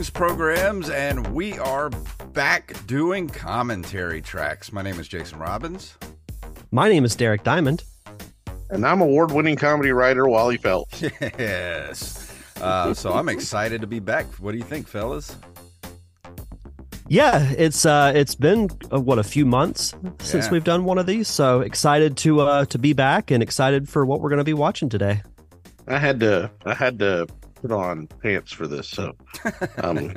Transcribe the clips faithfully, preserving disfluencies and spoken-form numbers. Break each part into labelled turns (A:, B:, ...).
A: Greetings, programs, and we are back doing commentary tracks. My name is Jason Robbins.
B: My name is Derek Diamond.
C: And I'm award-winning comedy writer Wally Phelps.
A: Yes. Uh, so I'm excited to be back. What do you think, fellas?
B: Yeah, it's uh, it's been uh, what a few months since
A: Yeah.
B: we've done one of these. So excited to uh, to be back and excited for what we're going to be watching today.
C: I had to I had to put on pants for this, so um,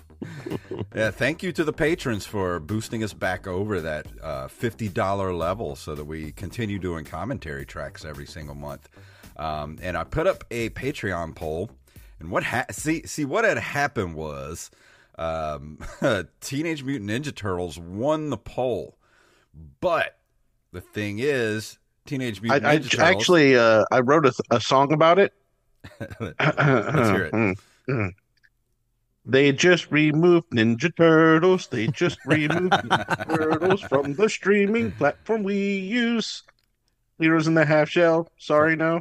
A: Yeah, thank you to the patrons for boosting us back over that uh, fifty dollars level so that we continue doing commentary tracks every single month. Um, and I put up a Patreon poll, and what ha- see see what had happened was um, Teenage Mutant Ninja Turtles won the poll, but the thing is, Teenage
C: I,
A: Mutant
C: I
A: Ninja Turtles
C: actually uh, I wrote a, a song about it.
A: Let's hear it.
C: Mm, mm. They just removed Ninja Turtles. They just removed Ninja Turtles from the streaming platform we use. Heroes in the Half Shell. Sorry, no.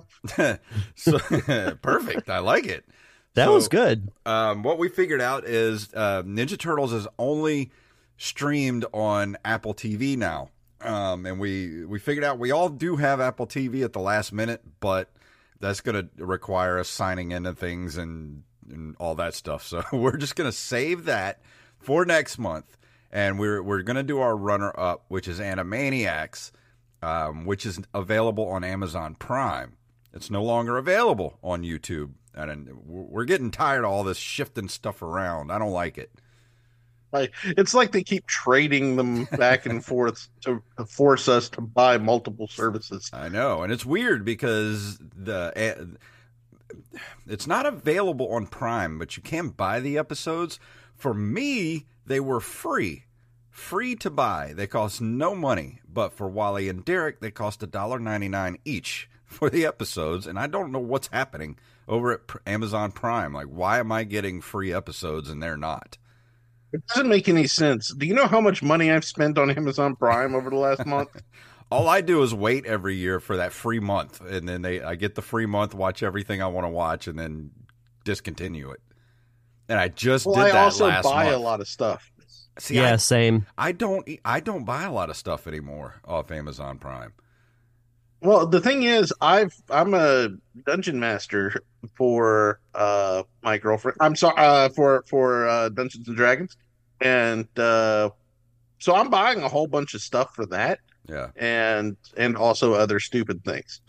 A: so perfect. I like it.
B: That
A: So,
B: was good.
A: Um, what we figured out is uh, Ninja Turtles is only streamed on Apple T V now. Um, and we, we figured out we all do have Apple T V at the last minute, but that's going to require us signing into things and, and all that stuff. So we're just going to save that for next month. And we're, we're going to do our runner up, which is Animaniacs, um, which is available on Amazon Prime. It's no longer available on YouTube. And we're getting tired of all this shifting stuff around. I don't like it.
C: Like it's like they keep trading them back and forth to, to force us to buy multiple services.
A: I know, and it's weird because the uh, it's not available on Prime, but you can buy the episodes. For me, they were free, free to buy. They cost no money, but for Wally and Derek, they cost a dollar ninety-nine each for the episodes. And I don't know what's happening over at Amazon Prime. Like, why am I getting free episodes and they're not?
C: It doesn't make any sense. Do you know how much money I've spent on Amazon Prime over the last month?
A: All I do is wait every year for that free month, and then they I get the free month, watch everything I want to watch, and then discontinue it. And I just
C: Well,
A: did
C: I
A: that
C: also
A: last
C: buy
A: month.
C: a lot of stuff.
A: See,
B: yeah,
A: I,
B: same.
A: I don't I don't buy a lot of stuff anymore off Amazon Prime.
C: Well, the thing is, I've I'm a dungeon master for uh my girlfriend. I'm sorry uh, for for uh, Dungeons and Dragons, and uh, so I'm buying a whole bunch of stuff for that,
A: Yeah.
C: and and also other stupid things.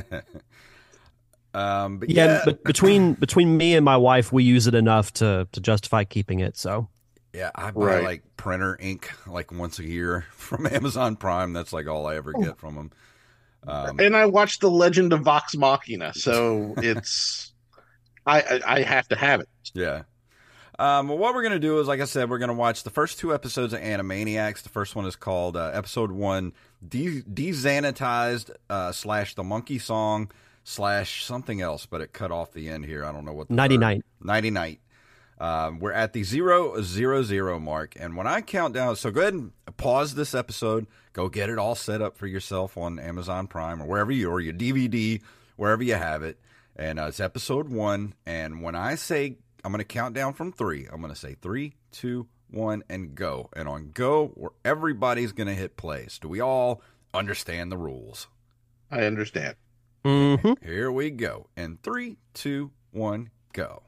A: um, but
B: Yeah,
A: yeah,
B: but between between me and my wife, we use it enough to to justify keeping it. So
A: yeah, I buy
C: Right.
A: like printer ink like once a year from Amazon Prime. That's like all I ever get from them. Um,
C: And I watched The Legend of Vox Machina, so it's I, I I have to have it.
A: Yeah. Um, well, what we're going to do is, like I said, we're going to watch the first two episodes of Animaniacs. The first one is called uh, Episode one, De- Desanitized uh, slash The Monkey Song slash something else, but it cut off the end here. I don't know what the
B: Nighty
A: third-
B: Night.
A: Nighty Night. Um, we're at the zero zero zero mark, and when I count down, so go ahead and pause this episode, go get it all set up for yourself on Amazon Prime or wherever you or your D V D, wherever you have it, and uh, it's episode one. And when I say I'm going to count down from three, I'm going to say three, two, one, and go. And on go, where everybody's going to hit play. So do we all understand the rules?
C: I understand.
B: hmm
A: Here we go. And three, two, one, go.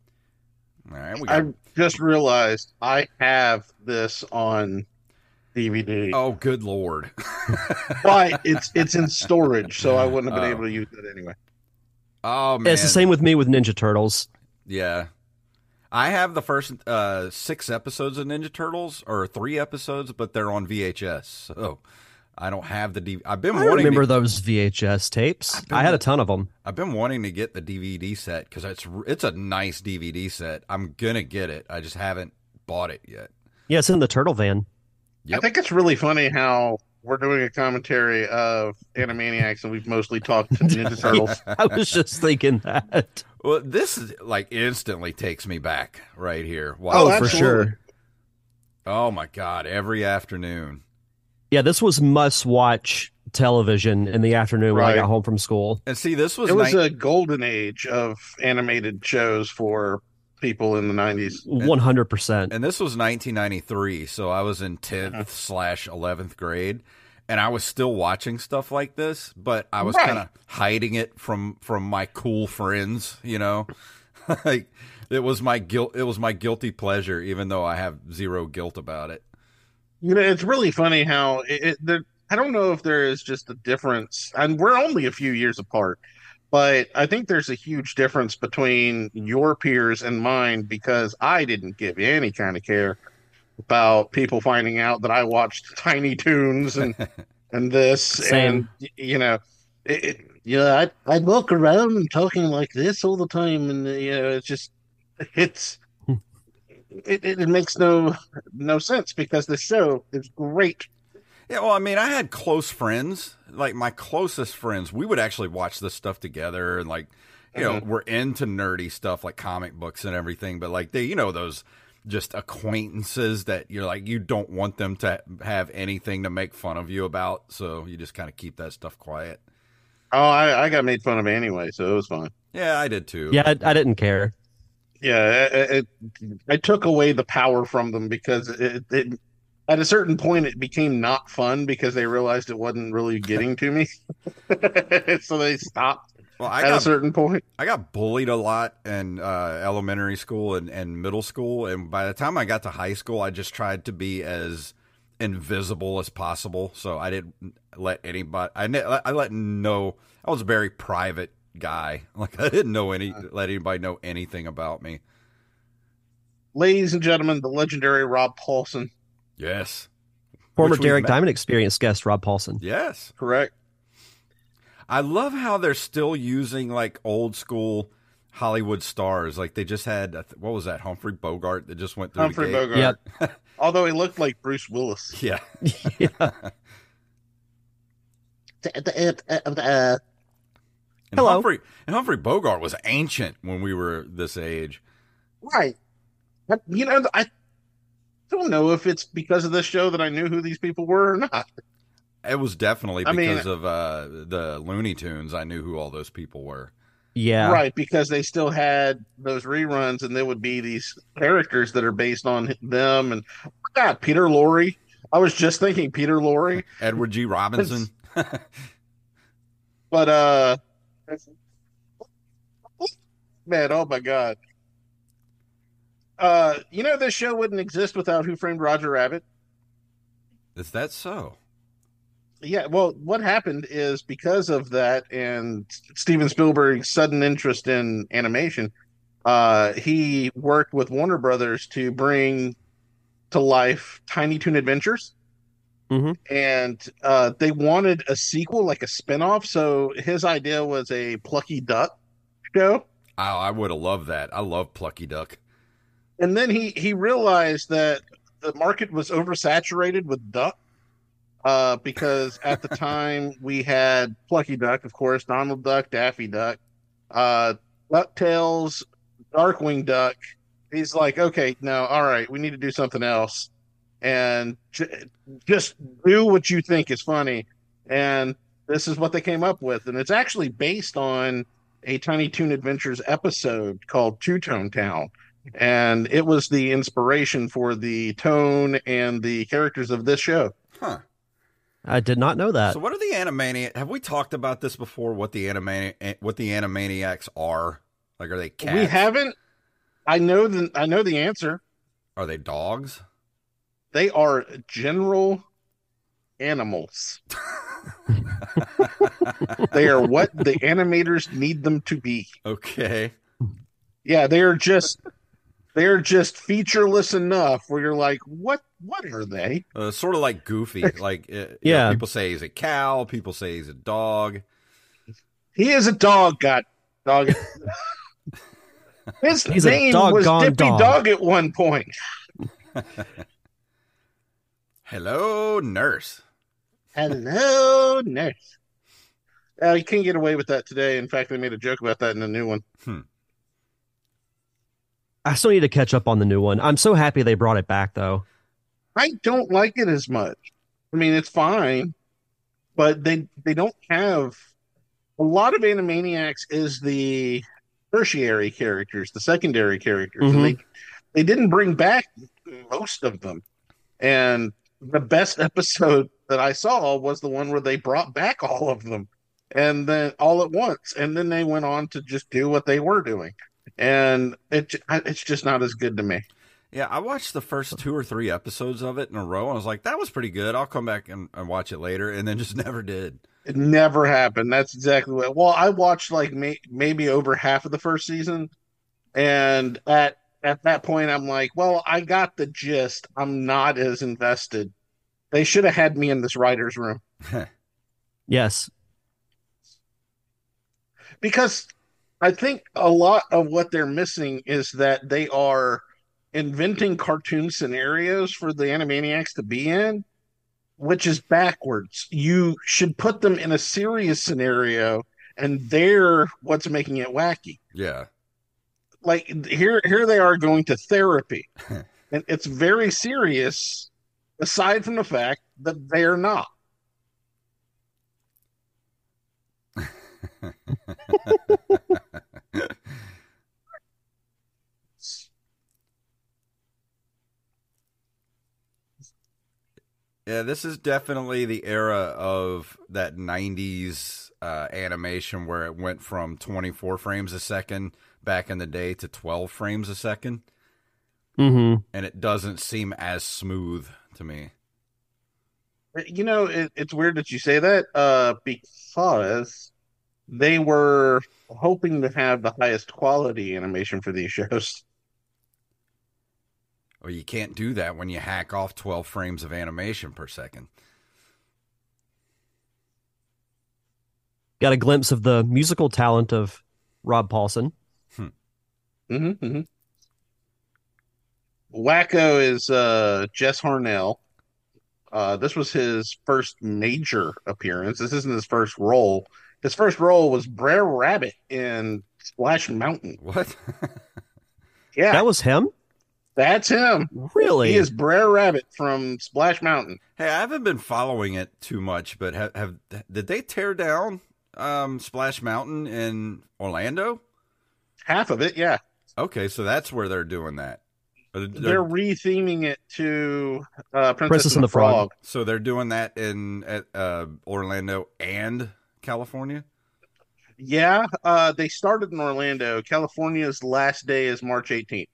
A: All right, we got.
C: I just realized I have this on D V D.
A: Oh, good Lord.
C: But it's it's in storage, so I wouldn't have been
A: Oh.
C: able to use it anyway.
A: Oh, man.
B: It's the same with me with Ninja Turtles.
A: Yeah. I have the first uh, six episodes of Ninja Turtles, or three episodes, but they're on V H S. So I don't have the D V D. I've been
B: I
A: wanting
B: remember
A: to,
B: those V H S tapes.
A: been-
B: I had a ton of them.
A: I've been wanting to get the D V D set because it's it's a nice D V D set. I'm gonna get it. I just haven't bought it yet.
B: Yeah, it's in the turtle van.
A: Yep.
C: I think it's really funny how we're doing a commentary of Animaniacs and we've mostly talked to Ninja Turtles.
B: I was just thinking that.
A: Well, this is like instantly takes me back right here.
C: Oh,
A: Wow.
B: for
C: absolutely.
B: sure.
A: Oh my God! Every afternoon.
B: Yeah, this was must-watch television in the afternoon when I
C: Right.
B: got home from school.
A: And see, this was
C: It was
A: ni-
C: a golden age of animated shows for people in the nineties.
B: one hundred percent.
A: And this was nineteen ninety-three, so I was in tenth slash eleventh grade, and I was still watching stuff like this, but I was
C: Right.
A: kind of hiding it from from my cool friends, you know. Like it was my guilt. It was my guilty pleasure, even though I have zero guilt about it.
C: You know, it's really funny how it, it there, I don't know if there is just a difference, and we're only a few years apart, but I think there's a huge difference between your peers and mine because I didn't give any kind of care about people finding out that I watched Tiny Toons and and this
B: Same.
C: and you know, it, it, yeah, I'd, I'd walk around and talking like this all the time, and you know, it's just it's it, it, it makes no no sense because the show is great.
A: Yeah, well, I mean, I had close friends, like my closest friends. We would actually watch this stuff together, and like, you know,
C: Mhm.
A: we're into nerdy stuff like comic books and everything. But like, they, you know, those just acquaintances that you're like, you don't want them to have anything to make fun of you about, so you just kind of keep that stuff quiet.
C: Oh, I, I got made fun of anyway, so it was fine.
A: Yeah, I did too.
B: Yeah, I, I didn't care.
C: Yeah, it, it, I took away the power from them because it, it at a certain point it became not fun because they realized it wasn't really getting to me, so they stopped
A: Well, I
C: at a
A: got
C: certain point.
A: I got bullied a lot in uh, elementary school and, and middle school, and by the time I got to high school, I just tried to be as invisible as possible. So I didn't let anybody. I ne- I let no. I was a very private guy. Like I didn't know any. Let anybody know anything about me.
C: Ladies and gentlemen, the legendary Rob Paulson.
A: Yes.
B: Former
A: Which we've
B: Derek
A: met.
B: Diamond Experience guest Rob Paulson.
A: Yes.
C: Correct.
A: I love how they're still using like old school Hollywood stars. Like they just had uh, what was that Humphrey Bogart that just went through
C: Humphrey
A: the gate.
C: Bogart.
B: Yep.
C: Although he looked like Bruce Willis.
A: Yeah.
B: Yeah.
C: Uh,
A: And
B: Hello.
A: Humphrey and Humphrey Bogart was ancient when we were this age.
C: right. But, you know, I don't know if it's because of this show that I knew who these people were or not.
A: It was definitely
C: I mean-
A: because of uh, the Looney Tunes. I knew who all those people were.
B: Yeah.
C: Right, because they still had those reruns, and there would be these characters that are based on them. And God, Peter Lorre. I was just thinking Peter Lorre,
A: Edward G. Robinson.
C: but uh, man, oh my God. Uh, you know, this show wouldn't exist without Who Framed Roger Rabbit.
A: Is that so?
C: Yeah, well, what happened is because of that and Steven Spielberg's sudden interest in animation, uh, he worked with Warner Brothers to bring to life Tiny Toon Adventures.
B: Mhm.
C: And uh, they wanted a sequel, like a spinoff. So his idea was a Plucky Duck show.
A: Oh, I would have loved that. I love Plucky Duck.
C: And then he, he realized that the market was oversaturated with duck. Uh, because at the time we had Plucky Duck, of course, Donald Duck, Daffy Duck, uh, DuckTales, Darkwing Duck. He's like, okay, no, all right, we need to do something else, and j- just do what you think is funny. And this is what they came up with, and it's actually based on a Tiny Toon Adventures episode called Two Tone Town, and it was the inspiration for the tone and the characters of this show.
A: Huh.
B: I did not know that.
A: So what are the Animaniacs? Have we talked about this before? What the Animani- what the Animaniacs are? Like, are they cats?
C: We haven't. I know the I know the answer.
A: Are they dogs?
C: They are general animals. They are what the animators need them to be.
A: Okay.
C: Yeah, they are just they are just featureless enough where you're like, what what are they?
A: Uh, sort of like Goofy. Like, uh, you
B: Yeah.
A: know, people say he's a cow. People say he's a dog.
C: He is a dog, god dog. His
B: He's a
C: name was
B: doggone
C: Dippy
B: dog.
C: Dog at one point.
A: Hello, nurse.
C: Hello, nurse. Uh, you can't get away with that today. In fact, they made a joke about that in the new one.
B: I still need to catch up on the new one. I'm so happy they brought it back, though.
C: I don't like it as much. I mean, it's fine, but they they don't have a lot of Animaniacs is the tertiary characters, the secondary characters, and
B: Hmm.
C: they they didn't bring back most of them. And the best episode that I saw was the one where they brought back all of them, and then all at once, and then they went on to just do what they were doing, and it it's just not as good to me.
A: Yeah, I watched the first two or three episodes of it in a row, and I was like, that was pretty good. I'll come back and, and watch it later, and then just never did.
C: It never happened. That's exactly what. Well, I watched like may, maybe over half of the first season, and at at that point, I'm like, well, I got the gist. I'm not as invested. They should have had me in this writer's room
B: Yes.
C: because I think a lot of what they're missing is that they are inventing cartoon scenarios for the Animaniacs to be in, which is backwards. You should put them in a serious scenario, and they're what's making it wacky.
A: Yeah.
C: Like here, here they are going to therapy, and it's very serious. Aside from the fact that they're not.
A: Yeah, this is definitely the era of that nineties uh, animation where it went from twenty-four frames a second back in the day to twelve frames a second.
B: Hmm.
A: And it doesn't seem as smooth to me.
C: You know, it, it's weird that you say that uh, because they were hoping to have the highest quality animation for these shows.
A: Well, you can't do that when you hack off twelve frames of animation per second.
B: Got a glimpse of the musical talent of Rob Paulson.
C: Hmm. Mm-hmm, mm-hmm. Wacko is uh, Jess Harnell. Uh, this was his first major appearance. This isn't his first role. His first role was Brer Rabbit in Splash Mountain.
A: What?
C: Yeah,
B: That was him?
C: that's him.
B: Really?
C: He is Brer Rabbit from Splash Mountain.
A: Hey, I haven't been following it too much, but have, have did they tear down um, Splash Mountain in Orlando?
C: Half of it, yeah.
A: Okay, so that's where they're doing that. They're,
C: They're retheming it to uh, Princess,
B: Princess
C: and the Frog.
A: so they're doing that in at, uh, Orlando and California.
C: Yeah, uh, they started in Orlando. California's last day is March eighteenth.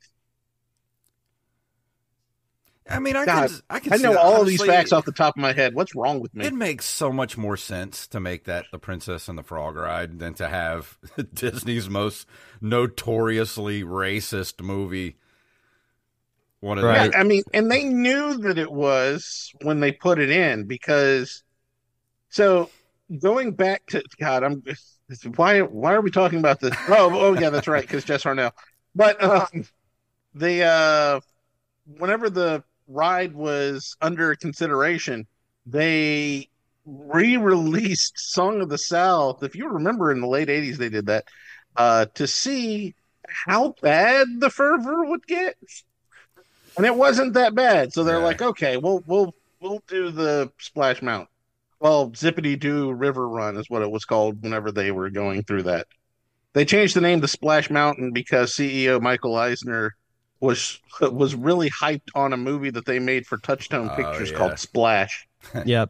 A: I mean, I
C: God,
A: can I can
C: I
A: see
C: know
A: that.
C: all of
A: Honestly,
C: these facts off the top of my head. What's wrong with me?
A: It makes so much more sense to make that the Princess and the Frog ride than to have Disney's most notoriously racist movie. One of
B: Right.
A: the,
C: Yeah, I mean, and they knew that it was when they put it in because. So going back to God, I'm why why are we talking about this? Oh, oh yeah, that's right, because Jess Harnell. But um, the uh, whenever the ride was under consideration, they re-released Song of the South. If you remember, in the late eighties, they did that uh, to see how bad the fervor would get, and it wasn't that bad. So they're
A: Yeah.
C: like, okay, we'll we'll we'll do the Splash Mountain. Well, Zippity Doo River Run is what it was called whenever they were going through that. They changed the name to Splash Mountain because C E O Michael Eisner was was really hyped on a movie that they made for Touchstone
A: Oh,
C: Pictures
A: yeah.
C: called Splash.
B: Yep.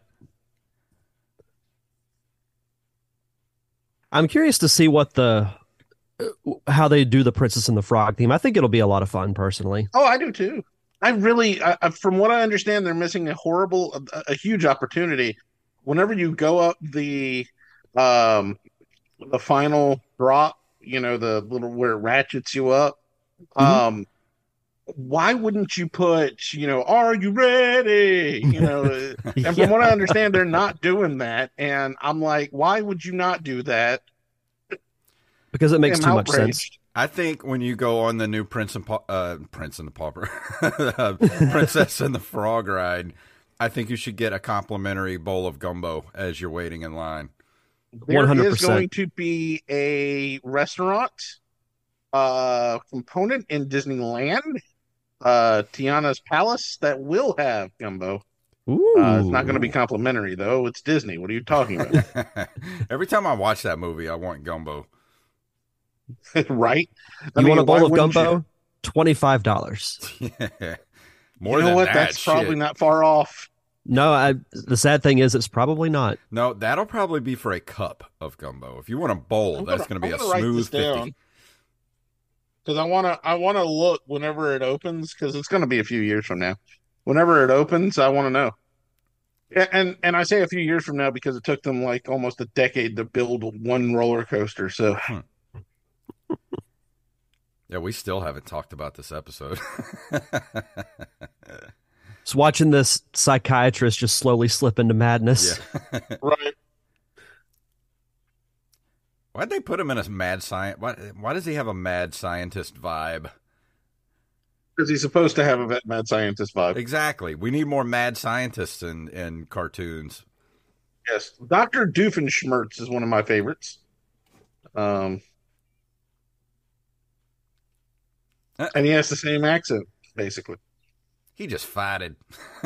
B: I'm curious to see what the how they do the Princess and the Frog theme. I think it'll be a lot of fun, personally.
C: Oh, I do too. I really, I, I- from what I understand, they're missing a horrible, a, a huge opportunity. Whenever you go up the, um, the final drop, you know, the little where it ratchets you up. Um, why wouldn't you put, you know, are you ready? You know, and from
B: Yeah.
C: what I understand, they're not doing that. And I'm like, why would you not do that?
B: Because it makes
C: I'm
B: too much
C: outraged.
B: sense.
A: I think when you go on the new Prince and Pa- uh, Prince and the Pauper, uh, Princess and the Frog ride, I think you should get a complimentary bowl of gumbo as you're waiting in line.
C: There
B: one hundred
C: is
B: percent.
C: going to be a restaurant uh, component in Disneyland, uh, Tiana's Palace, that will have gumbo.
B: Ooh.
C: Uh, it's not going to be complimentary, though. It's Disney. What are you talking about?
A: Every time I watch that movie, I want gumbo.
C: right? I
B: You want a
C: mean, why
B: bowl of
C: wouldn't you?
B: gumbo? Twenty-five dollars.
A: Yeah. More
C: You know
A: than
C: what?
A: that,
C: That's probably
A: shit.
C: not far off.
B: No, I, the sad thing is, it's probably not.
A: No, that'll probably be for a cup of gumbo. If you want a bowl,
C: I'm
A: that's
C: gonna,
A: going to be
C: I'm
A: a
C: gonna write
A: smooth
C: this down
A: fifty.
C: because I want to. I want to look whenever it opens because it's going to be a few years from now. Whenever it opens, I want to know. A- And and I say a few years from now because it took them like almost a decade to build one roller coaster. So
A: Hmm. Yeah, we still haven't talked about this episode.
B: Just watching this psychiatrist just slowly slip into madness.
A: Yeah.
C: right,
A: Why'd they put him in a mad science? Why, why does he have a mad scientist vibe?
C: because he's supposed to have a vet mad scientist vibe.
A: Exactly. We need more mad scientists in, in cartoons.
C: Yes, Doctor Doofenshmirtz is one of my favorites. Um,
A: Uh.
C: and he has the same accent basically.
A: He just fighted.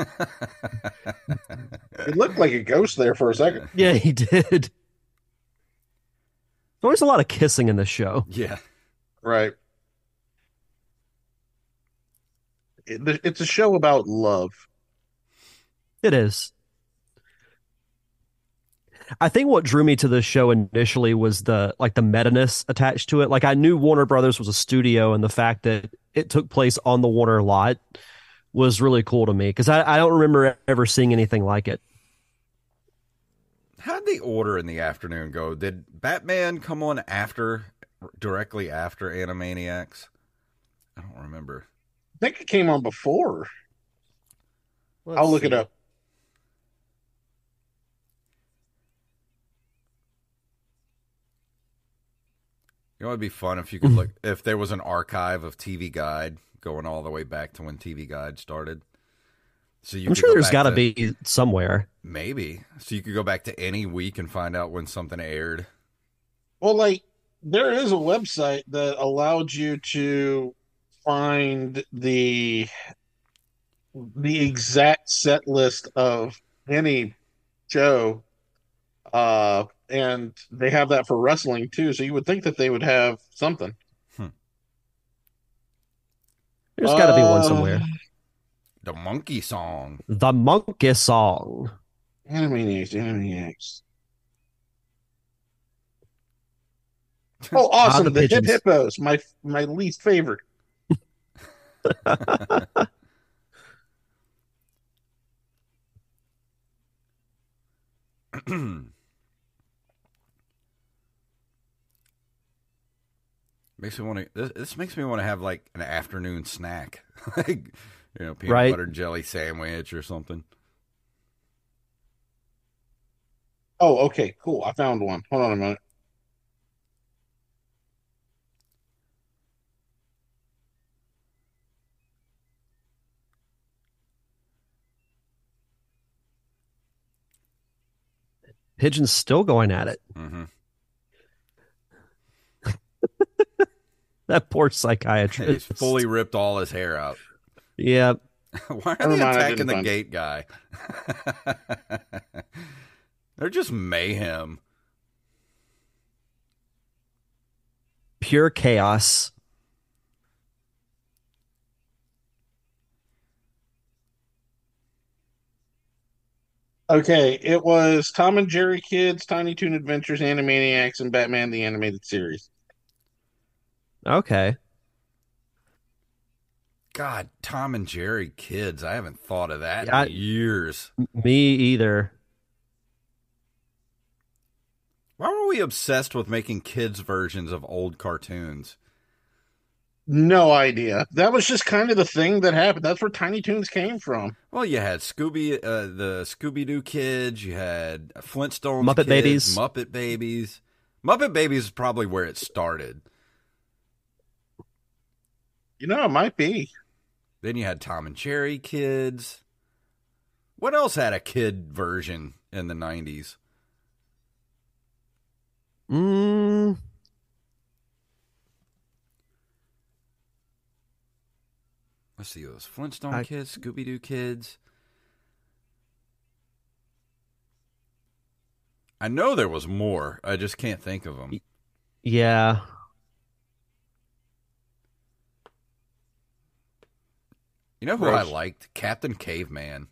C: He looked like a ghost there for a second.
B: Yeah, he did. There's always a lot of kissing in this show.
A: Yeah.
C: Right. It, it's a show about love.
B: It is. I think what drew me to this show initially was the like the meta-ness attached to it. Like I knew Warner Brothers was a studio, and the fact that it took place on the Warner lot was really cool to me because I, I don't remember ever seeing anything like it.
A: How'd the order in the afternoon go? Did Batman come on after, directly after Animaniacs? I don't remember.
C: I think it came on before.
B: Let's
C: I'll look
B: see.
C: it up.
A: You know, it'd be fun if you could look, if there was an archive of T V Guide going all the way back to when T V Guide started. So you
B: I'm
A: could
B: sure
A: go
B: there's
A: back
B: got to
A: to-
B: be somewhere.
A: Maybe. So you could go back to any week and find out when something aired.
C: Well, like there is a website that allowed you to find the the exact set list of any show, uh, and they have that for wrestling too. So you would think that they would have something.
B: There's got to be one
C: Uh,
B: somewhere.
A: The Monkey Song.
B: The Monkey Song.
C: Animaniacs, Animaniacs. Oh, awesome!
B: the
C: The, Hip
B: pigeons.
C: Hippos, my my least favorite.
A: Makes me want to. This, this makes me want to have like an afternoon snack, like you know, peanut
B: Right.
A: butter and jelly sandwich or something.
C: Oh, okay, cool. I found one. Hold on a minute.
B: Pigeon's still going at it.
A: Mm-hmm.
B: That poor
A: He's
B: psychiatrist.
A: fully ripped all his hair out.
B: Yeah.
A: Why are
C: Never
A: they
C: mind, I
A: attacking
C: didn't
A: the
C: find it.
A: gate guy? They're just mayhem.
B: Pure chaos.
C: Okay, it was Tom and Jerry Kids, Tiny Toon Adventures, Animaniacs, and Batman the Animated Series.
B: Okay.
A: God, Tom and Jerry kids. I haven't thought of that
B: Yeah, I-
A: in years.
B: Me either.
A: Why were we obsessed with making kids versions of old cartoons?
C: No idea. That was just kind of the thing that happened. That's where Tiny Toons came from.
A: Well, you had Scooby, uh, the Scooby Doo kids. You had Flintstones,
B: Muppet
A: kids,
B: Babies.
A: Muppet Babies. Muppet Babies is probably where it started.
C: You know, it might be.
A: Then you had Tom and Jerry kids. What else had a kid version in the nineties?
B: Mm,
A: Let's see, those Flintstone
B: I-
A: kids, Scooby Doo kids. I know there was more. I just can't think of them.
B: yeah.
A: You know who
C: Gross.
A: I liked? Captain Caveman.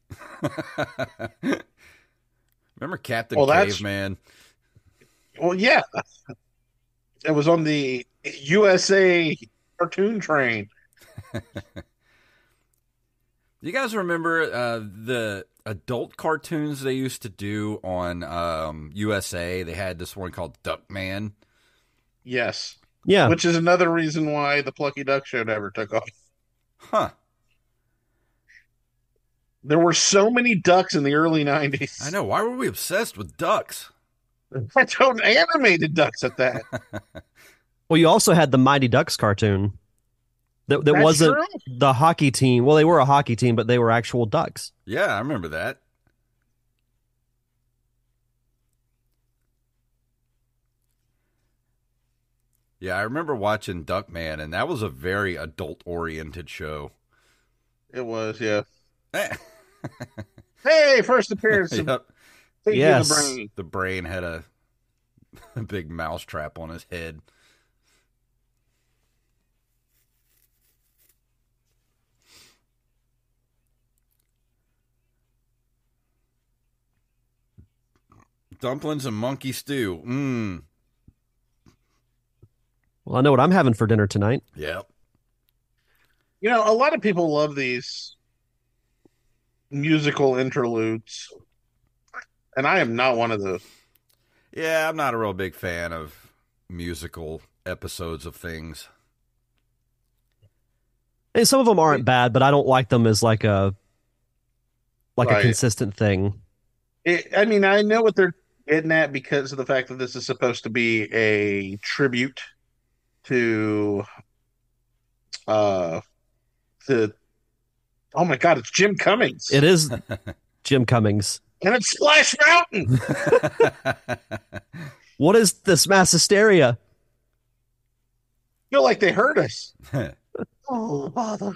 A: Remember Captain
C: Well, that's-
A: Caveman?
C: Well, yeah, it was on the U S A cartoon train.
A: You guys remember uh, the adult cartoons they used to do on um, U S A? They had this one called Duckman.
C: Yes,
B: Yeah.
C: which is another reason why the Plucky Duck show never took off.
A: Huh.
C: There were so many ducks in the early nineties.
A: I know. Why were we obsessed with ducks?
C: I don't animated ducks at that.
B: Well, you also had the Mighty Ducks cartoon. That, that
C: That's
B: wasn't
C: true.
B: the hockey team. Well, they were a hockey team, but they were actual ducks.
A: Yeah, I remember that. Yeah, I remember watching Duckman, and that was a very adult-oriented show.
C: It was, yeah.
A: Eh.
C: Hey, first appearance of
A: Yep.
C: Pinky
B: Yes.
C: the Brain.
A: The brain had a, a big mouse trap on his head. Dumplings and monkey stew. Mmm.
B: Well, I know what I'm having for dinner tonight.
A: Yep.
C: You know, a lot of people love these musical interludes, and I am not one of those.
A: Yeah, I'm not a real big fan of musical episodes of things.
B: And some of them aren't bad, but I don't like them as like a like
C: Right.
B: a consistent thing.
C: It, I mean, I know what they're getting at because of the fact that this is supposed to be a tribute to uh the oh my god, it's Jim Cummings.
B: It is Jim Cummings.
C: And it's Splash Mountain.
B: What is this mass hysteria?
C: Feel like they heard us. Oh, bother.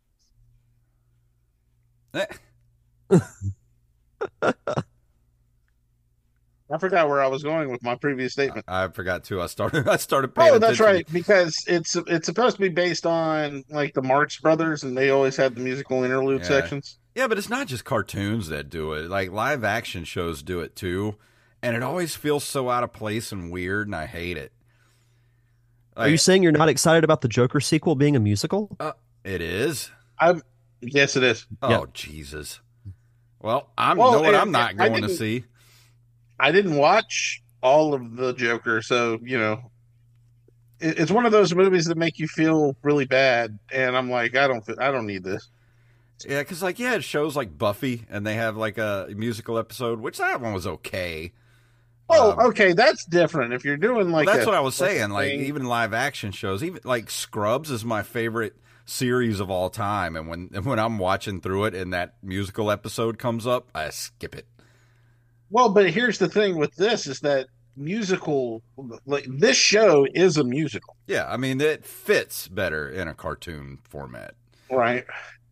C: I forgot where I was going with my previous statement.
A: I forgot too. I started. I started paying
C: Oh, that's
A: attention.
C: right, because it's it's supposed to be based on like the Marx Brothers, and they always had the musical interlude
A: Yeah.
C: sections.
A: Yeah, but it's not just cartoons that do it. Like live action shows do it too, and it always feels so out of place and weird, and I hate it.
B: Are you
A: Like,
B: saying you're not excited about the Joker sequel being a musical?
A: uh, it is?
C: I'm yes, it is.
A: Oh
B: Yeah.
A: Jesus! Well, I'm
C: Well,
A: know what
C: and-
A: I'm not
C: and I
A: going to
C: didn't-
A: see.
C: I didn't watch all of the Joker, so you know, it, it's one of those movies that make you feel really bad, and I'm like, I don't, I don't need this.
A: Yeah, because like yeah, it shows like Buffy, and they have like a musical episode, which that one was okay.
C: Oh,
A: Um,
C: okay, that's different. If you're doing like
A: Well, that's
C: a-
A: what I was
C: like a
A: saying. Like
C: thing-
A: even live action shows, even like Scrubs is my favorite series of all time. And when when I'm watching through it and that musical episode comes up, I skip it.
C: Well, but here's the thing with this is that musical, like this show is a musical,
A: Yeah, I mean it fits better in a cartoon format.
C: right?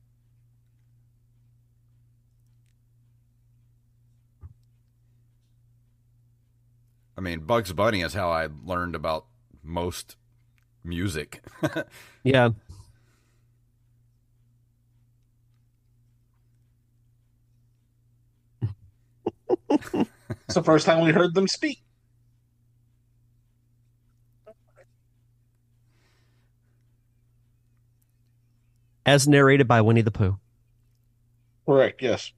A: I mean Bugs Bunny is how I learned about most music.
B: Yeah.
C: It's the first time we heard them speak.
B: As narrated by Winnie the Pooh.
C: Correct. Yes.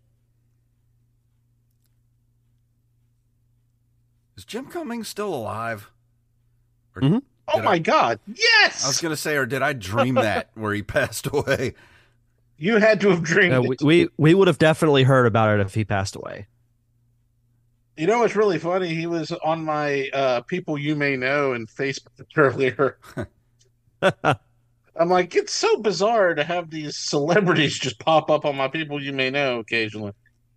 A: Is Jim Cummings still alive? Or
B: Mhm.
C: Oh
A: did
C: my
A: I,
C: God! Yes.
A: I was gonna say, or did I dream that where he passed away?
C: You had to have dreamed.
B: Uh,
C: it.
B: we, we we would have definitely heard about it if he passed away.
C: You know what's really funny? He was on my uh, people you may know in Facebook earlier. I'm like, it's so bizarre to have these celebrities just pop up on my people you may know occasionally.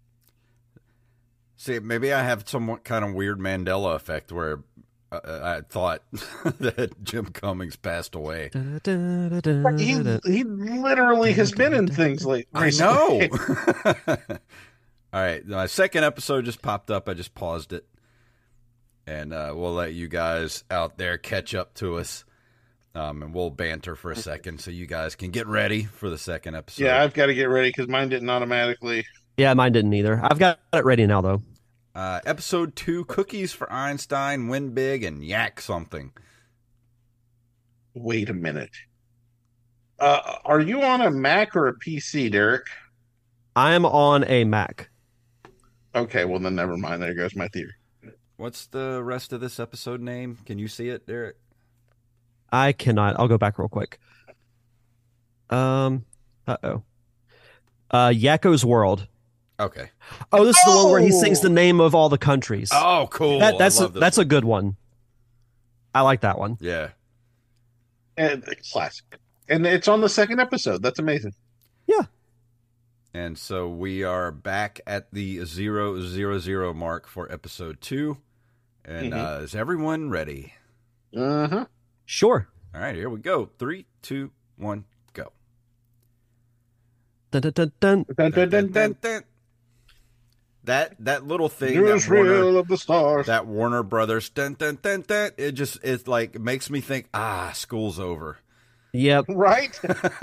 A: See, maybe I have some kind of weird Mandela effect where uh, I thought that Jim Cummings passed away.
C: Like, he he literally has been in things like
A: I
C: recently.
A: know. All right, my second episode just popped up. I just paused it, and uh, we'll let you guys out there catch up to us. Um, and we'll banter for a second so you guys can get ready for the second episode.
C: Yeah, I've got to get ready because mine didn't automatically.
B: Yeah, mine didn't either. I've got it ready now, though.
A: Uh, episode two, Cookies for Einstein, Win Big, and Yak Something.
C: Wait a minute. Uh, are you on a Mac or a P C, Derek?
B: I'm on a Mac.
C: Okay, well then never mind. There goes my theory.
A: What's the rest of this episode name? Can you see it, Derek?
B: I cannot. I'll go back real quick. Um, uh-oh. Uh, Yakko's World.
A: Okay.
B: Oh, this is the one where he
C: Oh!
B: sings the name of all the countries.
A: Oh, cool.
B: That, that's
A: I
B: a,
A: love this
B: that's
A: one.
B: a good one. I like that one.
A: Yeah.
C: And it's classic. And it's on the second episode. That's amazing.
B: Yeah.
A: And so we are back at the zero zero zero mark for episode two. And
C: Mhm.
A: uh, is everyone ready?
C: Uh-huh.
B: Sure.
A: All right, here we go. Three, two, one, go.
B: Dun, dun, dun, dun.
C: Dun, dun, dun, dun.
A: dun. That that little thing
C: News
A: that Warner,
C: reel of the stars.
A: that Warner Brothers dun, dun, dun, dun, it just it like makes me think, ah, school's over.
B: Yep.
C: Right?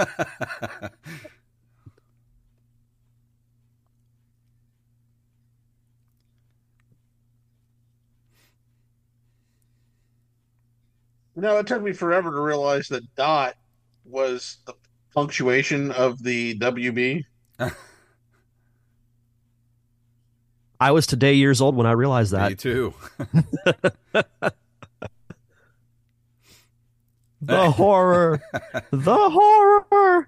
C: No, it took me forever to realize that dot was the punctuation of the W B.
B: I was today years old when I realized
A: Me
B: that.
A: too.
B: The horror. The horror.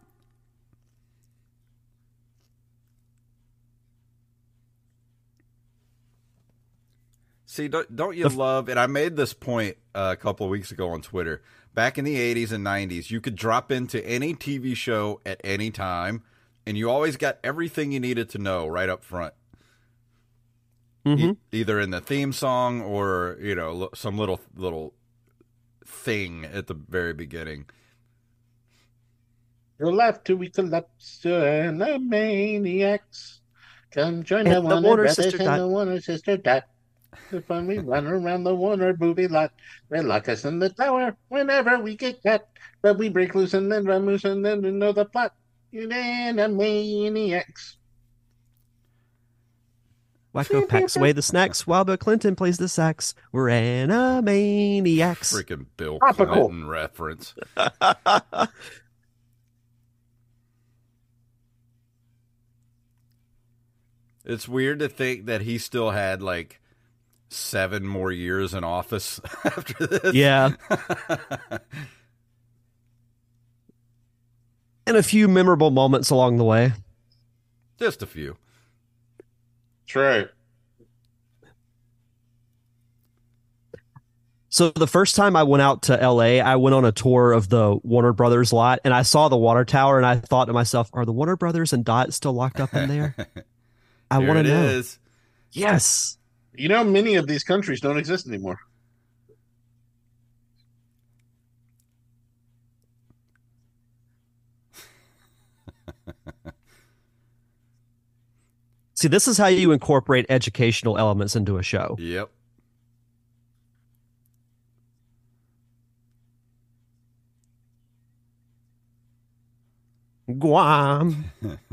A: See, don't, don't you love, and I made this point uh, a couple of weeks ago on Twitter, back in the eighties and nineties, you could drop into any T V show at any time, and you always got everything you needed to know right up front.
B: Mm-hmm.
A: E- either in the theme song or, you know, lo- some little little thing at the very beginning.
C: Your life till we collapse, and the maniacs. Come join
B: And
C: the
B: the
C: Warner
B: Warner
C: Brothers
B: Sister
C: and
B: Dot.
C: the Warner Sister Dot. The fun we run around the Warner movie lot. They lock us in the tower whenever we get caught. But we break loose and then run loose and then we know the plot. You maniacs.
B: Wacko packs away the snacks while Bill Clinton plays the sax. We're animaniacs.
A: Freaking Bill
C: Topical.
A: Clinton reference. It's weird to think that he still had like seven more years in office after this.
B: Yeah. And a few memorable moments along the way.
A: Just a few.
C: That's right.
B: So the first time I went out to L A, I went on a tour of the Warner Brothers lot, and I saw the water tower, and I thought to myself, are the Warner Brothers and Dot still locked up in there? I
A: Here
B: want
A: it
B: to know.
A: is.
B: Yes.
C: You know, many of these countries don't exist anymore.
B: See, this is how you incorporate educational elements into a show.
A: Yep.
B: Guam.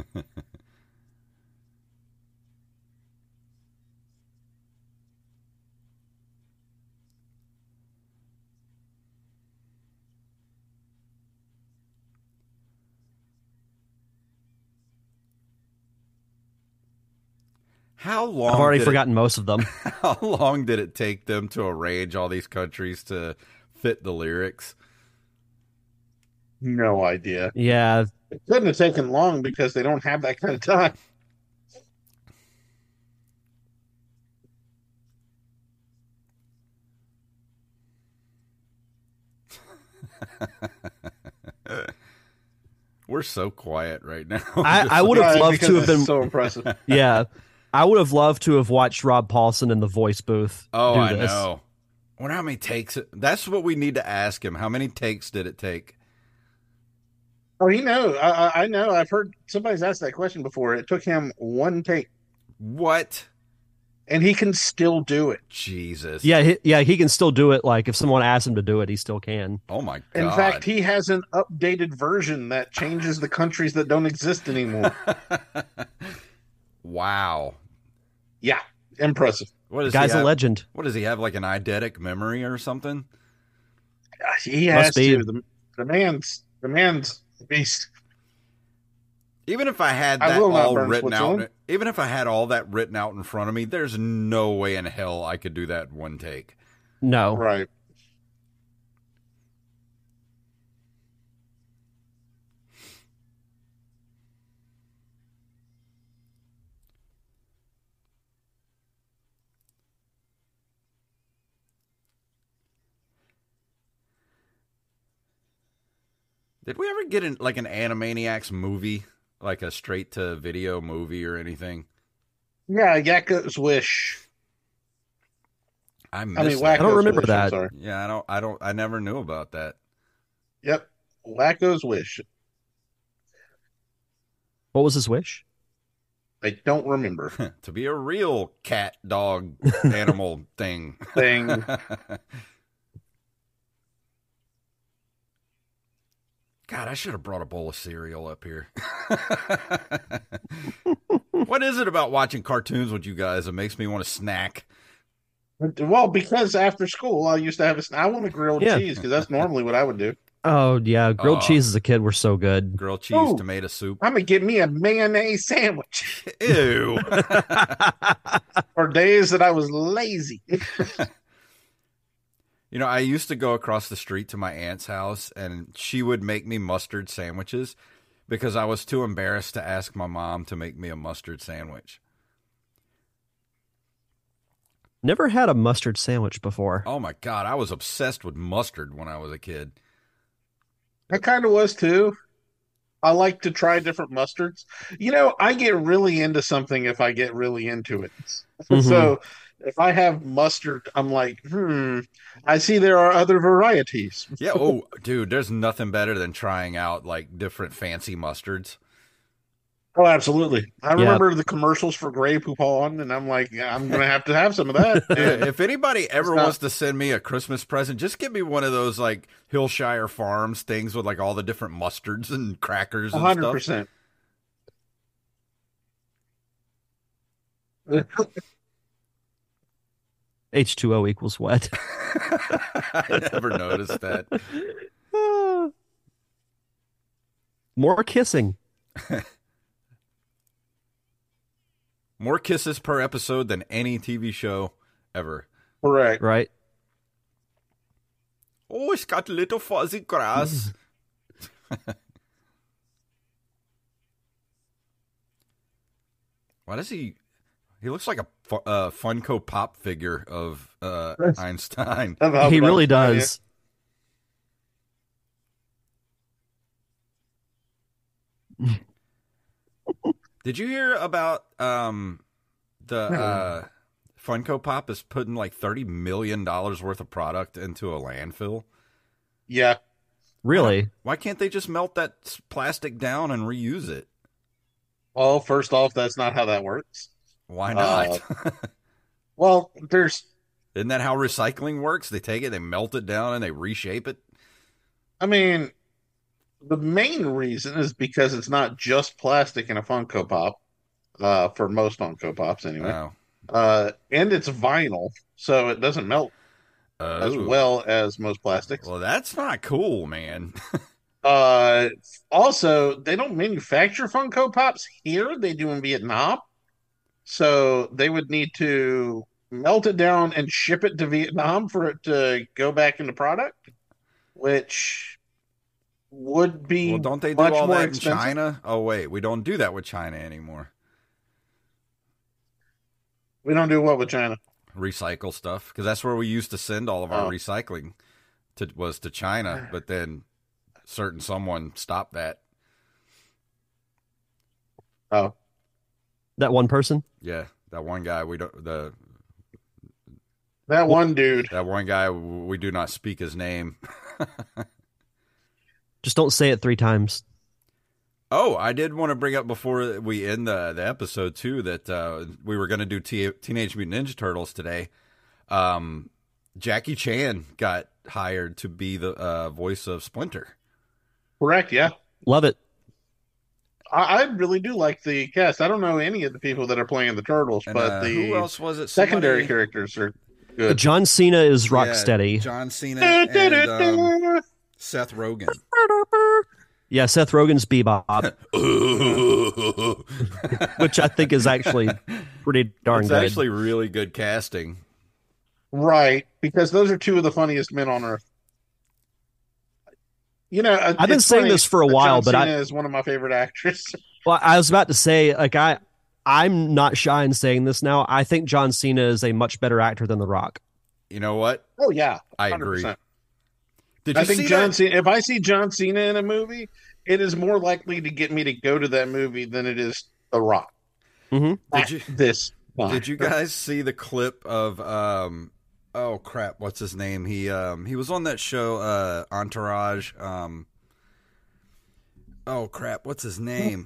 A: How long?
B: I've already
A: did
B: forgotten most of them.
A: It, how long did it take them to arrange all these countries to fit the lyrics?
C: No idea.
B: Yeah.
C: It couldn't have taken long because they don't have that kind of time.
A: We're so quiet right now.
B: I,
A: Just
B: I would have
C: Right,
B: loved
C: because
B: to have
C: it's
B: been.
C: so impressive.
B: Yeah. I would have loved to have watched Rob Paulson in the voice booth.
A: Oh,
B: do
A: I
B: this.
A: know. I wonder how many takes it. That's what we need to ask him. How many takes did it take?
C: Oh, he knows. I, I I know. I've heard somebody's asked that question before. It took him one take.
A: What?
C: and he can still do it.
A: Jesus.
B: Yeah, he, yeah, he can still do it. Like if someone asks him to do it, he still can.
A: Oh my god.
C: In fact, he has an updated version that changes the countries that don't exist anymore.
A: Wow.
C: Yeah, impressive.
A: What
B: The
A: does
B: guy's
A: he
B: a
A: have?
B: legend.
A: What does he have? Like an eidetic memory or something?
C: He has
B: Must be.
C: to. The, the man's the man's a beast.
A: Even if I had
C: I
A: that
C: will not
A: all
C: burn
A: written
C: Switzerland.
A: out, even if I had all that written out in front of me, there's no way in hell I could do that in one take.
B: No.
C: Right.
A: Did we ever get an, like an Animaniacs movie, like a straight to video movie or anything?
C: Yeah, Yakko's Wish.
A: I
C: I
A: missed
C: mean,
A: that.
C: Wacko's
B: I don't remember
C: Wish, I'm
B: that.
C: sorry.
A: Yeah, I don't. I don't. I never knew about that.
C: Yep, Wacko's Wish.
B: What was his wish?
C: I don't remember.
A: To be a real cat, dog, animal thing.
C: Thing.
A: God, I should have brought a bowl of cereal up here. What is it about watching cartoons with you guys that makes me want to snack?
C: Well, because after school, I used to have a. I want a grilled
B: Yeah.
C: cheese because that's normally what I would do.
B: Oh yeah, grilled
A: Oh.
B: cheese as a kid were so good.
A: Grilled cheese,
C: Ooh.
A: tomato soup.
C: I'm gonna get me a mayonnaise sandwich
A: Ew.
C: for days that I was lazy.
A: You know, I used to go across the street to my aunt's house, and she would make me mustard sandwiches because I was too embarrassed to ask my mom to make me a mustard sandwich.
B: Never had a mustard sandwich before.
A: Oh my God, I was obsessed with mustard when I was a kid.
C: I kind of was too. I like to try different mustards. You know, I get really into something if I get really into it.
B: Mhm.
C: So if I have mustard, I'm like, hmm, I see there are other varieties.
A: Yeah, oh, dude, there's nothing better than trying out like different fancy mustards.
C: Oh, absolutely. I
B: Yeah.
C: remember the commercials for Grey Poupon, and I'm like, yeah, I'm gonna have to have some of that.
A: Yeah, if anybody ever
C: It's not-
A: wants to send me a Christmas present, just give me one of those like Hillshire Farms things with like all the different mustards and crackers
C: A
A: and
C: hundred
A: stuff.
C: percent.
B: H two O equals wet.
A: I never noticed that.
B: Ah. More kissing.
A: More kisses per episode than any T V show ever.
C: Correct.
B: Right.
A: Oh, it's got little fuzzy grass. Why does he? He looks like a fu- uh, Funko Pop figure of uh, Einstein.
C: Of Albert
B: He really
C: Einstein,
B: does.
A: Did you hear about um, the uh, Funko Pop is putting like thirty million dollars worth of product into a landfill?
C: Yeah.
B: Really?
A: Why can't they just melt that s- plastic down and reuse it?
C: Well, first off, that's not how that works.
A: Why not?
C: Well, there's,
A: Isn't that how recycling works? They take it, they melt it down, and they reshape it?
C: I mean, the main reason is because it's not just plastic in a Funko Pop, uh, for most Funko Pops anyway.
A: Oh.
C: Uh, and it's vinyl, so it doesn't melt as
A: Oh.
C: well as most plastics.
A: Well, that's not cool, man.
C: Uh, also, they don't manufacture Funko Pops here. They do in Vietnam. So they would need to melt it down and ship it to Vietnam for it to go back into product, which would be
A: Well, don't they do
C: much
A: all
C: more
A: that
C: expensive.
A: in China? Oh, wait, we don't do that with China anymore.
C: We don't do what with China.
A: Recycle stuff, because that's where we used to send all of our
C: Oh.
A: recycling to was to China, but then certain someone stopped that.
C: Oh,
B: That one person?
A: Yeah, that one guy we don't the
C: that one dude.
A: that one guy we do not speak his name.
B: Just don't say it three times.
A: Oh, I did want to bring up before we end the, the episode, too, that uh, we were going to do T- Teenage Mutant Ninja Turtles today. Um, Jackie Chan got hired to be the uh, voice of Splinter.
C: Correct, yeah.
B: Love it.
C: I, I really do like the cast. I don't know any of the people that are playing the Turtles,
A: And,
C: but
A: uh,
C: the
A: who else was it?
C: secondary
A: Somebody...
C: characters are good.
B: John Cena is
A: Yeah,
B: Rocksteady.
A: John Cena and um, Seth Rogen.
B: Yeah, Seth Rogen's Bebop, which I think is actually pretty darn
A: it's
B: good.
A: actually really good casting.
C: Right, because those are two of the funniest men on earth. You know,
B: I've been saying this for a while,
C: John
B: but
C: Cena
B: I
C: is one of my favorite actors.
B: Well, I was about to say, like I, I'm not shy in saying this now. I think John Cena is a much better actor than The Rock.
A: You know what?
C: Oh yeah,
A: I
C: one hundred percent.
A: agree. Did you
C: I think
A: see
C: John
A: that?
C: Cena. If I see John Cena in a movie, it is more likely to get me to go to that movie than it is The Rock.
B: Mm-hmm.
A: Did you?
C: This time.
A: Did you guys see the clip of um? Oh crap! What's his name? He um he was on that show uh Entourage. Um. Oh crap! What's his name?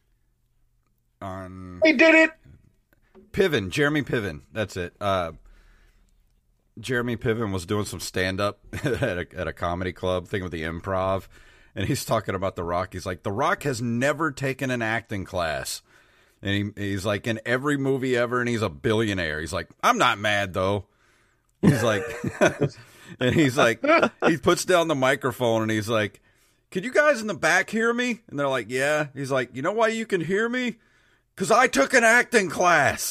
A: On
C: He did it.
A: Piven, Jeremy Piven. That's it. Uh, Jeremy Piven was doing some stand up at a at a comedy club thing with the Improv, and he's talking about The Rock. He's like, The Rock has never taken an acting class, and he, he's like in every movie ever, and he's a billionaire. He's like, I'm not mad though. He's like, and he's like, he puts down the microphone, and he's like, can you guys in the back hear me? And they're like, yeah. He's like, you know why you can hear me? Because I took an acting class.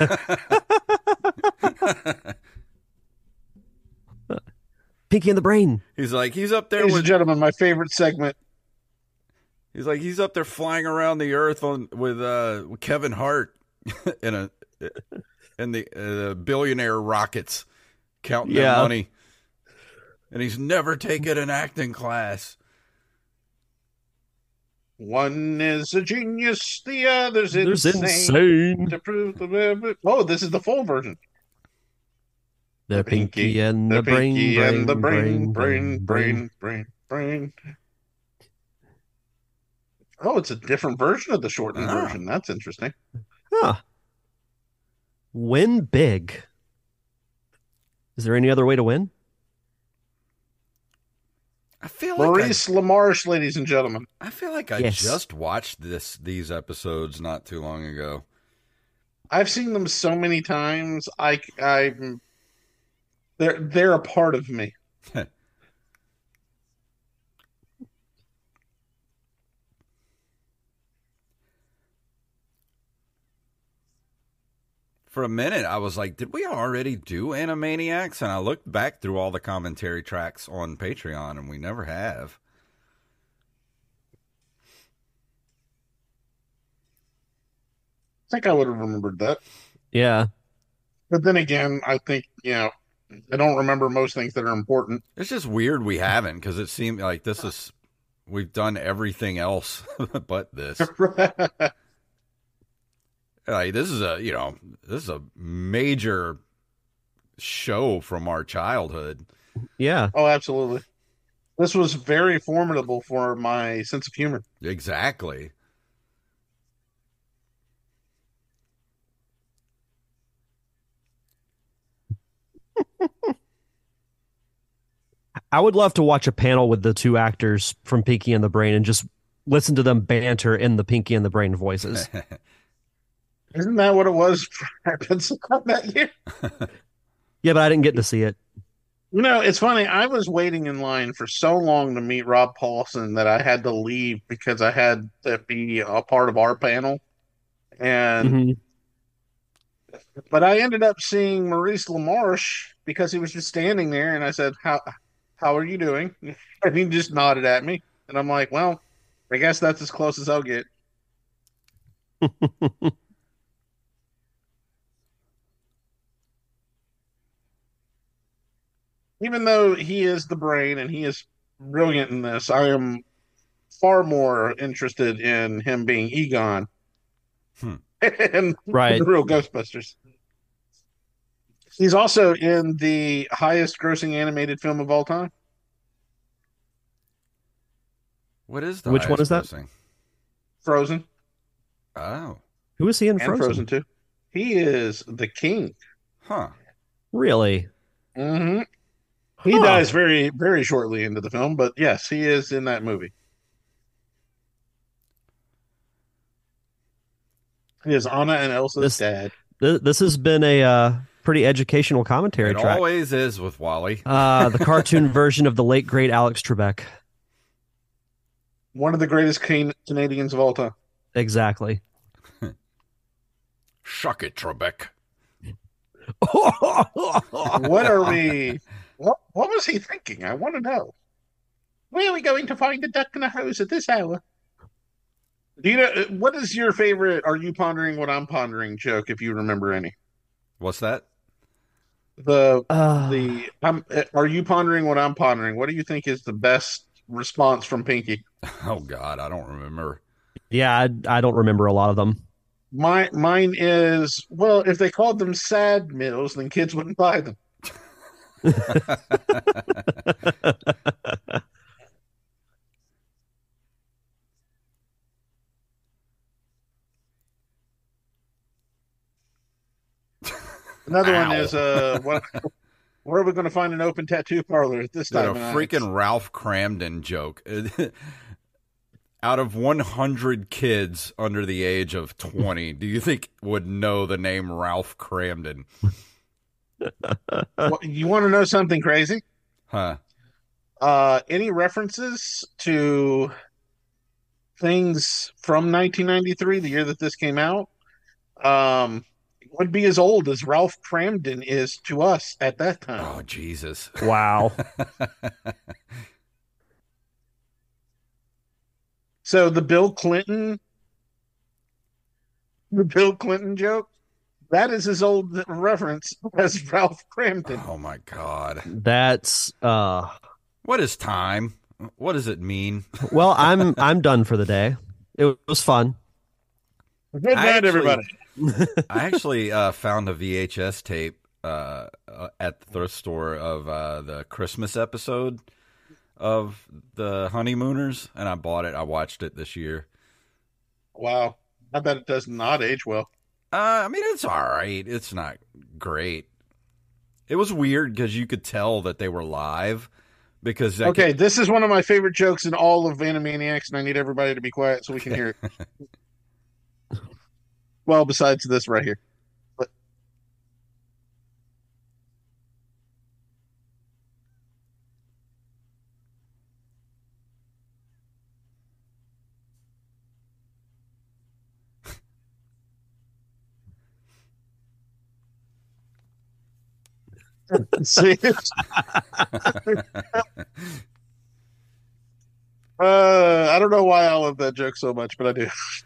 B: Pinky and the Brain.
A: He's like, he's up there
C: Ladies
A: with,
C: and gentlemen, my favorite segment.
A: he's like, he's up there flying around the earth on with uh with Kevin Hart in a in the uh, billionaire rockets counting their
B: Yeah.
A: money, and he's never taken an acting class.
C: One is a genius, the other's
B: There's
C: insane.
B: insane.
C: To prove the oh, this is the full version.
B: The Pinky and the,
C: The
B: brain,
C: pinky
B: brain,
C: and the brain,
B: brain,
C: brain, brain, brain, brain. Oh, it's a different version of the shortened
A: Ah.
C: version. That's interesting.
B: Huh. Win big. Is there any other way to win?
A: I feel like
C: Maurice LaMarche, ladies and gentlemen.
A: I, I feel like I
B: Yes.
A: just watched this these episodes not too long ago.
C: I've seen them so many times. I, I, they're they're a part of me.
A: For a minute, I was like, did we already do Animaniacs? And I looked back through all the commentary tracks on Patreon, and we never have.
C: I think I would have remembered that.
B: Yeah.
C: But then again, I think, you know, I don't remember most things that are important.
A: It's just weird we haven't, because it seemed like this is, we've done everything else but this. Like, this is a, you know, this is a major show from our childhood.
B: Yeah.
C: Oh, absolutely. This was very formidable for my sense of humor.
A: Exactly.
B: I would love to watch a panel with the two actors from Pinky and the Brain and just listen to them banter in the Pinky and the Brain voices.
C: Isn't that what it was for Pensacon that year?
B: Yeah, but I didn't get to see it.
C: You know, it's funny. I was waiting in line for so long to meet Rob Paulson that I had to leave because I had to be a part of our panel. And
B: Mhm.
C: but I ended up seeing Maurice LaMarche because he was just standing there, and I said, "How how are you doing?" And he just nodded at me, and I'm like, "Well, I guess that's as close as I'll get." Even though he is the brain and he is brilliant in this, I am far more interested in him being Egon
A: Hmm.
C: and
B: Right.
C: the real Ghostbusters. He's also in the highest grossing animated film of all time.
A: What is the
B: Which one
A: highest
B: is that?
A: grossing?
C: Frozen
A: Oh,
B: Who is he in
C: and
B: Frozen?
C: Frozen Two. He is the king.
A: huh.
B: Really?
C: hmm He
B: Huh.
C: dies very, very shortly into the film, but yes, he is in that movie. He is Anna and Elsa's
B: This
C: dad.
B: th- this has been a uh, pretty educational commentary
A: It
B: track.
A: always is with Wally.
B: Uh, the cartoon version of the late great Alex Trebek.
C: One of the greatest can- Canadians of all time.
B: Exactly.
A: Shuck it, Trebek.
C: What are we? What, what was he thinking? I want to know. Where are we going to find a duck and a hose at this hour? Do you know what is your favorite? Are you pondering what I'm pondering joke? If you remember any,
A: What's that?
C: the
B: Uh,
C: the I'm, are you pondering what I'm pondering? What do you think is the best response from Pinky?
A: Oh God, I don't remember.
B: yeah, I, I don't remember a lot of them.
C: My mine is well, if they called them sad meals, then kids wouldn't buy them. Another one
A: Ow.
C: is uh, what? Where are we going to find an open tattoo parlor at this
A: Dude,
C: time?
A: a
C: of night?
A: freaking Ralph Cramden joke. Out of one hundred kids under the age of twenty, do you think would know the name Ralph Cramden?
C: What, you want to know something crazy?
A: Huh?
C: Uh, any references to things from nineteen ninety-three, the year that this came out, um, would be as old as Ralph Cramden is to us at that time.
A: Oh, Jesus.
B: Wow.
C: So the Bill Clinton, the Bill Clinton joke, that is as old a reference as Ralph Cramden.
A: Oh, my God.
B: That's uh
A: What is time? What does it mean?
B: well, I'm I'm done for the day. It was fun.
C: Good
A: I
C: night,
A: actually-
C: everybody.
A: I actually uh, found a V H S tape uh, uh, at the thrift store of uh, the Christmas episode of the Honeymooners, and I bought it. I watched it this year.
C: Wow, I bet it does not age well.
A: Uh, I mean, it's all right. It's not great. It was weird because you could tell that they were live. Because I
C: Okay,
A: could-
C: this is one of my favorite jokes in all of Animaniacs, and I need everybody to be quiet so we can hear it. Well, besides this right here. But see, uh, I don't know why I love that joke so much, but I do.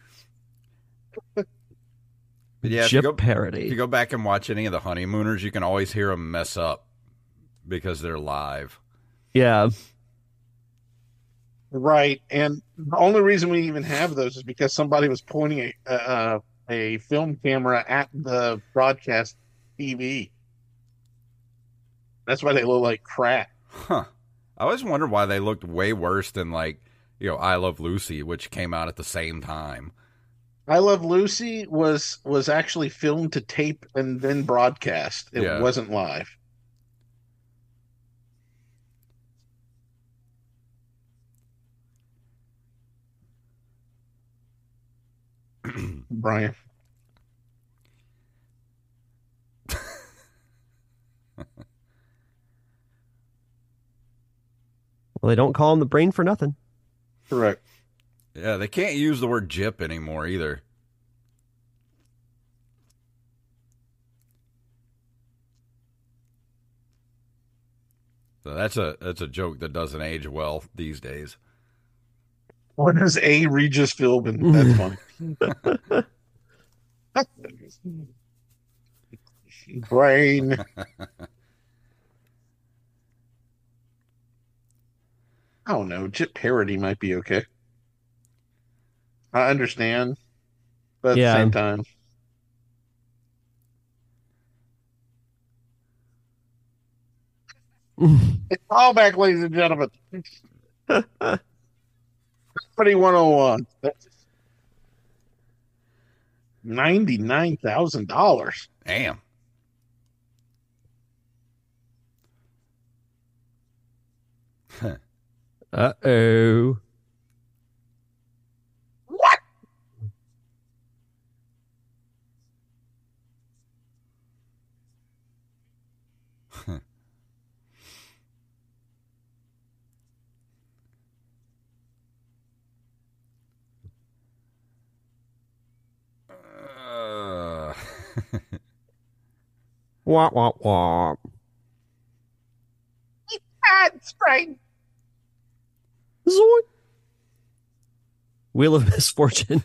A: But yeah, if you,
B: Jip
A: go, if
B: parody.
A: you go back and watch any of the Honeymooners, you can always hear them mess up because they're live.
B: Yeah.
C: Right, and the only reason we even have those is because somebody was pointing a uh, a film camera at the broadcast T V. That's why they look like crap.
A: Huh. I always wondered why they looked way worse than, like, you know, I Love Lucy, which came out at the same time.
C: I Love Lucy was was actually filmed to tape and then broadcast. It
A: Yeah.
C: wasn't live. Brian.
B: Well, they don't call him the brain for nothing.
C: Correct.
A: Yeah, they can't use the word Jip anymore either. So that's a that's a joke that doesn't age well these days.
C: What is a Regis Philbin? That's funny. Brain. I don't know. Jip parody might be okay. I understand, but at
B: Yeah.
C: the same time, it's all back, ladies and gentlemen. Comedy one oh one. ninety-nine thousand dollars.
A: Damn.
B: Uh oh.
C: What?
A: uh,
B: Wah wah wah.
C: That's right.
B: Zoink. Wheel of Misfortune.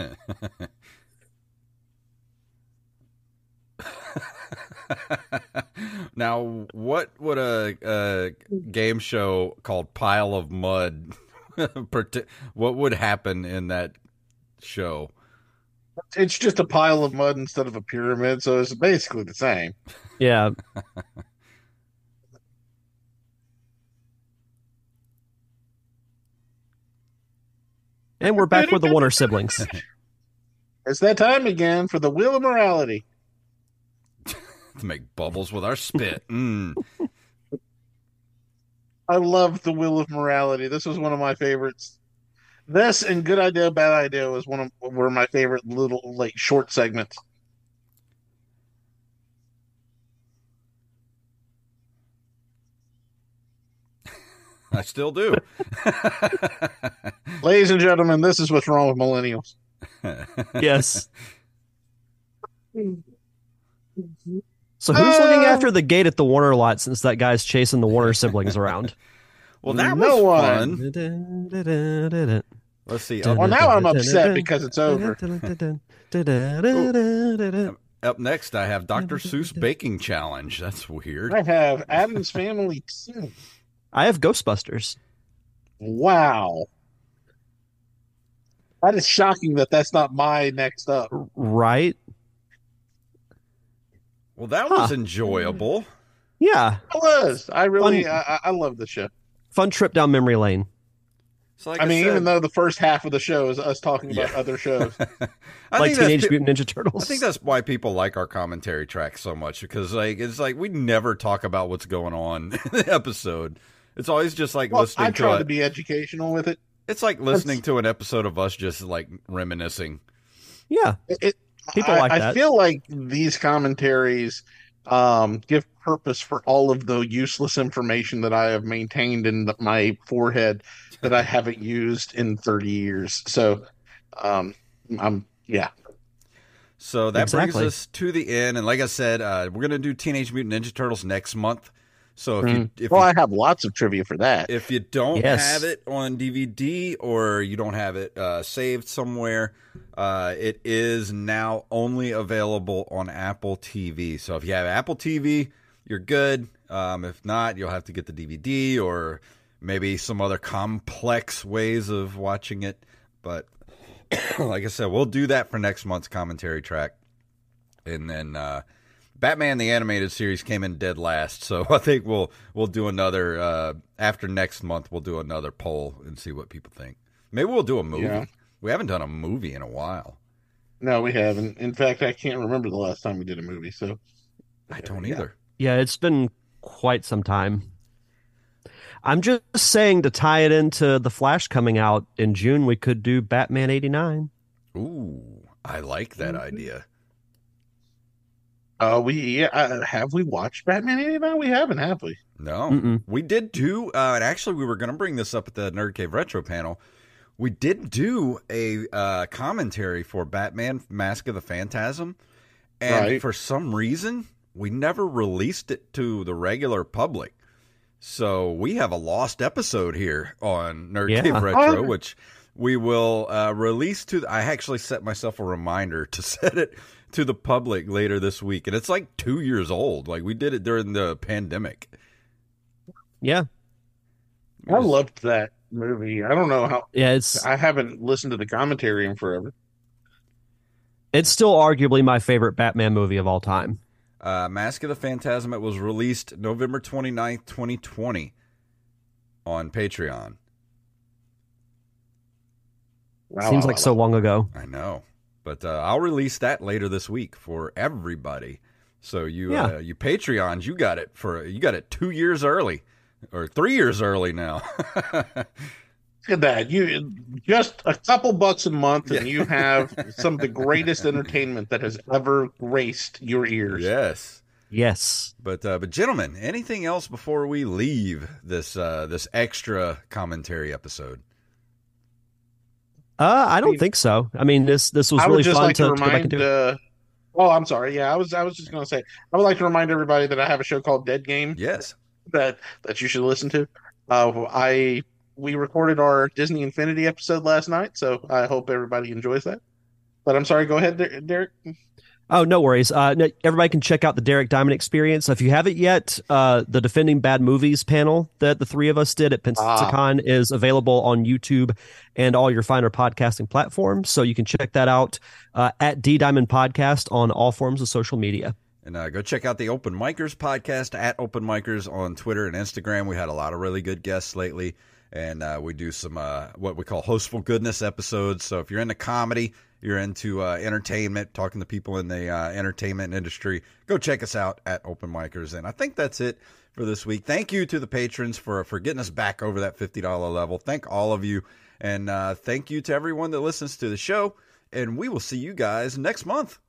A: Now, what would a, a game show called Pile of Mud, what would happen in that show?
C: It's just a pile of mud instead of a pyramid, so it's basically the same.
B: Yeah. And we're back with the Warner siblings.
C: It's that time again for the Wheel of Morality.
A: To make bubbles with our spit. Mm.
C: I love the Wheel of Morality. This was one of my favorites. This and Good Idea, Bad Idea was one of were my favorite little like short segments.
A: I still do.
C: Ladies and gentlemen, this is what's wrong with millennials.
B: Yes. So who's
C: Uh,
B: looking after the gate at the Warner lot since that guy's chasing the Warner siblings around?
A: Well, that
C: No
A: was
C: one.
A: fun. Let's see.
C: Well,
A: Up,
C: now I'm upset because it's over.
A: up next, I have Doctor Seuss Baking Challenge. That's weird.
C: I have Adam's Family two.
B: I have Ghostbusters.
C: Wow. That is shocking that that's not my next up.
B: Right?
A: Well, that was
B: Huh.
A: enjoyable.
B: Yeah.
C: It was. I really,
B: Fun.
C: I, I I love the show.
B: Fun trip down memory lane.
A: So like
C: I mean,
A: said,
C: even though the first half of the show is us talking about
A: Yeah.
C: other shows.
A: I
B: Like
A: think that's
B: Teenage
A: pe-
B: Mutant Ninja Turtles.
A: I think that's why people like our commentary track so much, because like it's like we never talk about what's going on in the episode. It's always just like
C: Well,
A: listening
C: I
A: to
C: try
A: a,
C: to be educational with it.
A: it's like listening to an episode of us just like reminiscing.
B: Yeah.
C: It,
B: People
C: I,
B: like
C: I
B: that.
C: feel like these commentaries um, give purpose for all of the useless information that I have maintained in the, my forehead that I haven't used in thirty years. So, um, I'm yeah.
A: So that
B: Exactly.
A: brings us to the end, and like I said, uh, we're gonna do Teenage Mutant Ninja Turtles next month. So if you if
C: Well,
A: you,
C: I have lots of trivia for that.
A: if you don't
B: Yes.
A: have it on D V D or you don't have it uh, saved somewhere, uh, it is now only available on Apple T V. So if you have Apple T V, you're good. Um, if not, you'll have to get the D V D or maybe some other complex ways of watching it. But like I said, we'll do that for next month's commentary track. And then uh, Batman the Animated Series came in dead last, so I think we'll we'll do another uh, after next month. We'll do another poll and see what people think. Maybe we'll do a movie.
C: Yeah.
A: We haven't done a movie in a while.
C: No, we haven't. In fact, I can't remember the last time we did a movie. So
A: I don't
C: Yeah.
A: either.
B: Yeah, it's been quite some time. I'm just saying to tie it into The Flash coming out in June, we could do Batman eighty-nine.
A: Ooh, I like that idea.
C: Uh, we yeah, uh, have we watched Batman eighty-nine? We haven't, have we?
A: No,
B: Mm-mm.
A: we did do, uh, and actually we were going to bring this up at the Nerd Cave Retro panel. We did do a uh, commentary for Batman Mask of the Phantasm, and
C: Right.
A: for some reason, we never released it to the regular public. So we have a lost episode here on Nerd
B: Yeah.
A: Cave Retro,
C: Oh.
A: which we will uh, release to. I actually set myself a reminder to set it to the public later this week, and it's like two years old. Like we did it during the pandemic.
B: Yeah.
A: We
C: I
A: just-
C: loved that movie. I don't know how.
B: Yeah, it's
C: I haven't listened to the commentary in forever.
B: it's still arguably my favorite Batman movie of all time.
A: Uh, Mask of the Phantasm. It was released November twenty-ninth, twenty twenty on Patreon.
C: Wow,
B: Seems
C: wow,
B: like
C: wow,
B: so
C: wow.
B: long ago.
A: I know, But uh, I'll release that later this week for everybody. So you
B: Yeah.
A: uh, you Patreons, you got it for you got it two years early or three years early now.
C: Look at that. You just a couple bucks a month and
A: Yeah.
C: you have some of the greatest entertainment that has ever graced your ears.
A: Yes.
B: Yes.
A: But uh, but gentlemen, anything else before we leave this uh, this extra commentary episode?
B: Uh, I don't think so. I mean, this this was
C: I
B: really
C: would just
B: fun
C: like
B: to,
C: to
B: to go back and
C: remind
B: do.
C: uh oh, I'm sorry. Yeah, I was I was just gonna say I would like to remind everybody that I have a show called Dead Game
A: Yes.
C: that that you should listen to. Uh I we recorded our Disney Infinity episode last night, so I hope everybody enjoys that. But I'm sorry, go ahead, Der- Derek.
B: Oh, no worries. Uh, no, everybody can check out the Derek Diamond Experience. If you haven't yet, uh, the Defending Bad Movies panel that the three of us did at Pensacon is available on YouTube and all your finer podcasting platforms. So you can check that out uh, at D Diamond Podcast on all forms of social media.
A: And uh, go check out the Open Micers podcast at Open Micers on Twitter and Instagram. We had a lot of really good guests lately, and uh, we do some uh, what we call hostful goodness episodes. So if you're into comedy, you're into uh, entertainment, talking to people in the uh, entertainment industry, go check us out at Open Micers. And I think that's it for this week. Thank you to the patrons for, for getting us back over that fifty dollars level. Thank all of you. And uh, thank you to everyone that listens to the show. And we will see you guys next month.